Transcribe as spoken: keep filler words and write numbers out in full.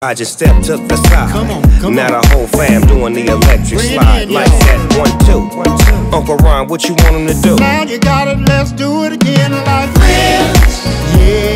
I just stepped to the side. Come on, come now on. the whole fam doing the electric Bring it slide in, like y'all. that. One, two. One, two. Uncle Ron, what you want him to do? Now you got it, let's do it again like this. Yeah.